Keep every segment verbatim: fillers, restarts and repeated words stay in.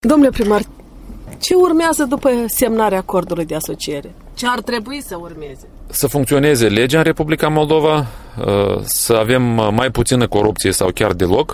Domnule primar, ce urmează după semnarea acordului de asociere? Ce ar trebui să urmeze? Să funcționeze legea în Republica Moldova, să avem mai puțină corupție sau chiar deloc,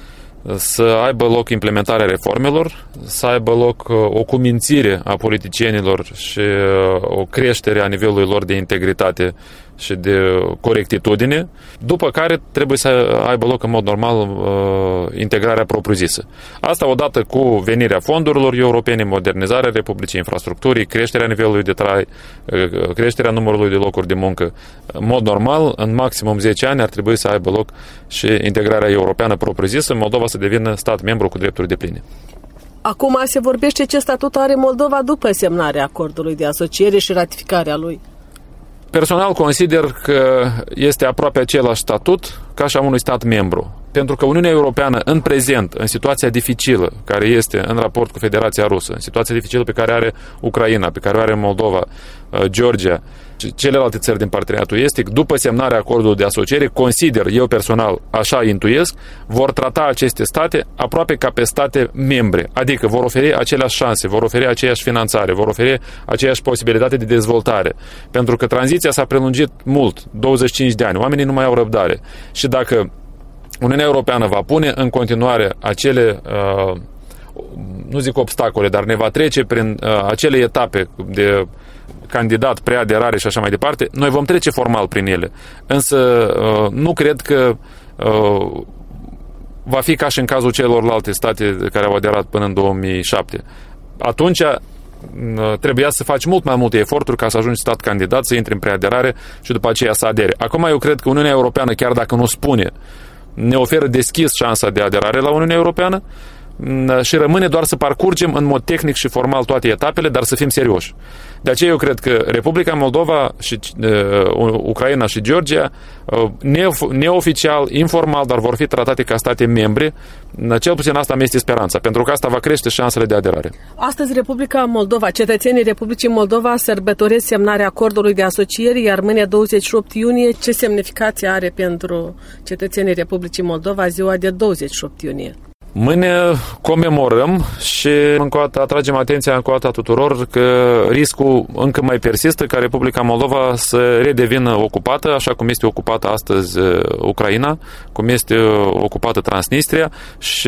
să aibă loc implementarea reformelor, să aibă loc o cumințire a politicienilor și o creștere a nivelului lor de integritate și de corectitudine, după care trebuie să aibă loc în mod normal integrarea propriu-zisă. Asta odată cu venirea fondurilor europene, modernizarea Republicii, infrastructurii, creșterea nivelului de trai, creșterea numărului de locuri de muncă. În mod normal, în maximum zece ani ar trebui să aibă loc și integrarea europeană propriu-zisă, Moldova să devină stat membru cu drepturi depline. Acum se vorbește ce statut are Moldova după semnarea acordului de asociere și ratificarea lui. Personal consider că este aproape același statut ca și a unui stat membru. Pentru că Uniunea Europeană în prezent, în situația dificilă care este în raport cu Federația Rusă, în situația dificilă pe care are Ucraina, pe care o are Moldova, Georgia și celelalte țări din parteneriatul estic, după semnarea acordului de asociere, consider, eu personal, așa intuiesc, vor trata aceste state aproape ca pe state membre, adică vor oferi aceleași șanse, vor oferi aceeași finanțare, vor oferi aceeași posibilitate de dezvoltare. Pentru că tranziția s-a prelungit mult, douăzeci și cinci de ani, oamenii nu mai au răbdare. Și dacă Uniunea Europeană va pune în continuare acele, uh, nu zic obstacole, dar ne va trece prin uh, acele etape de candidat, preaderare și așa mai departe, noi vom trece formal prin ele. Însă uh, nu cred că uh, va fi ca și în cazul celorlalte state care au aderat până în două mii șapte. Atunci trebuia să faci mult mai multe eforturi ca să ajungi stat candidat, să intri în preaderare și după aceea să adere. Acum eu cred că Uniunea Europeană, chiar dacă nu spune, ne oferă deschis șansa de aderare la Uniunea Europeană și rămâne doar să parcurgem în mod tehnic și formal toate etapele, dar să fim serioși. De aceea eu cred că Republica Moldova și uh, Ucraina și Georgia, uh, neof- neoficial, informal, dar vor fi tratate ca state membre. Cel puțin asta mi este speranța, pentru că asta va crește șansele de aderare. Astăzi Republica Moldova, cetățenii Republicii Moldova sărbătoresc semnarea acordului de asociere, iar mâine douăzeci și opt iunie, ce semnificație are pentru cetățenii Republicii Moldova ziua de douăzeci și opt iunie? Mâine comemorăm și încă o dată atragem atenția încă o dată tuturor că riscul încă mai persistă ca Republica Moldova să redevină ocupată, așa cum este ocupată astăzi Ucraina, cum este ocupată Transnistria și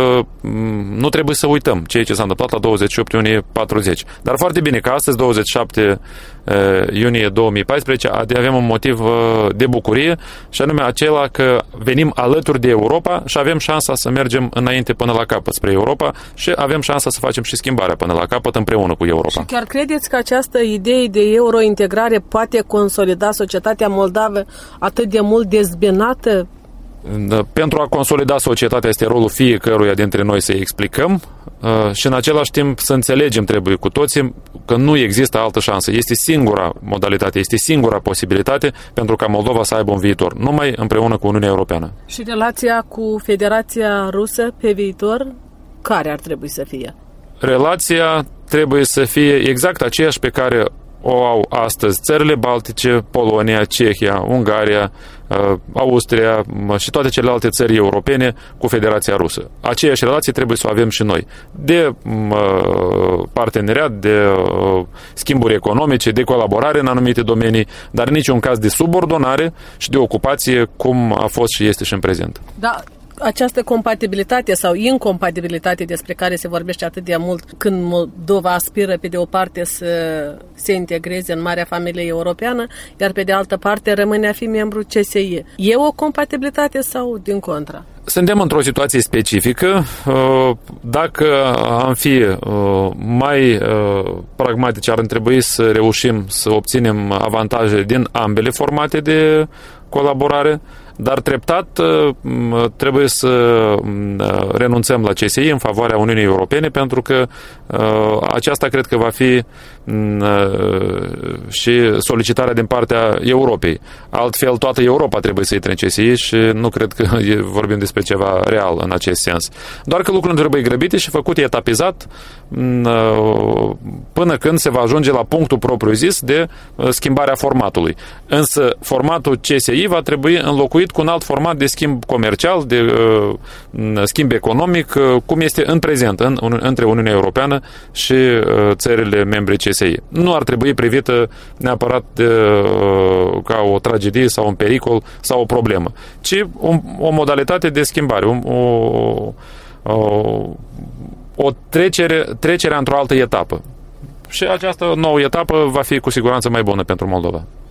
nu trebuie să uităm ceea ce s-a întâmplat la douăzeci și opt iunie patruzeci. Dar foarte bine că astăzi, douăzeci și șapte iunie două mii paisprezece, avem un motiv de bucurie și anume acela că venim alături de Europa și avem șansa să mergem înainte până la capăt spre Europa și avem șansa să facem și schimbarea până la capăt împreună cu Europa. Și chiar credeți că această idee de eurointegrare poate consolida societatea moldavă atât de mult dezbinată? Pentru a consolida societatea este rolul fiecăruia dintre noi să-i explicăm și în același timp să înțelegem, trebuie cu toții, că nu există altă șansă. Este singura modalitate, este singura posibilitate pentru ca Moldova să aibă un viitor, numai împreună cu Uniunea Europeană. Și relația cu Federația Rusă pe viitor, care ar trebui să fie? Relația trebuie să fie exact aceeași pe care o au astăzi țările Baltice, Polonia, Cehia, Ungaria, Austria și toate celelalte țări europene cu Federația Rusă. Aceeași relație trebuie să o avem și noi. De parteneriat, de schimburi economice, de colaborare în anumite domenii, dar în niciun caz de subordonare și de ocupație, cum a fost și este și în prezent. Da. Această compatibilitate sau incompatibilitate despre care se vorbește atât de mult când Moldova aspiră pe de o parte să se integreze în marea familie europeană, iar pe de altă parte rămâne a fi membru C S I. E o compatibilitate sau din contra? Suntem într-o situație specifică. Dacă am fi mai pragmatici, ar trebui să reușim să obținem avantaje din ambele formate de colaborare, dar treptat trebuie să renunțăm la C S I în favoarea Uniunii Europene, pentru că aceasta cred că va fi și solicitarea din partea Europei. Altfel, toată Europa trebuie să intre în C S I și nu cred că vorbim despre ceva real în acest sens. Doar că lucrurile trebuie grăbite și făcute etapizat până când se va ajunge la punctul propriu-zis de schimbarea formatului. Însă, formatul C S I va trebui înlocuit înlocuit cu un alt format de schimb comercial, de uh, schimb economic, uh, cum este în prezent în, un, între Uniunea Europeană și uh, țările membre C S I. Nu ar trebui privită neapărat uh, ca o tragedie sau un pericol sau o problemă, ci o, o modalitate de schimbare, o, o, o, o trecere, trecerea într-o altă etapă. Și această nouă etapă va fi cu siguranță mai bună pentru Moldova.